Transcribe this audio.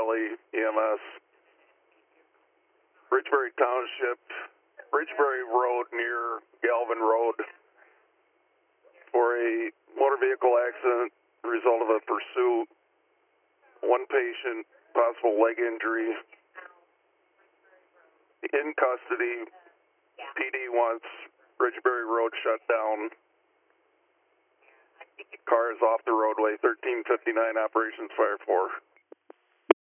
Valley EMS. Ridgebury Township, Ridgebury Road near Galvin Road for a motor vehicle accident, result of a pursuit. One patient, possible leg injury. In custody, PD wants Ridgebury Road shut down. Car is off the roadway, 1359 Operations Fire 4.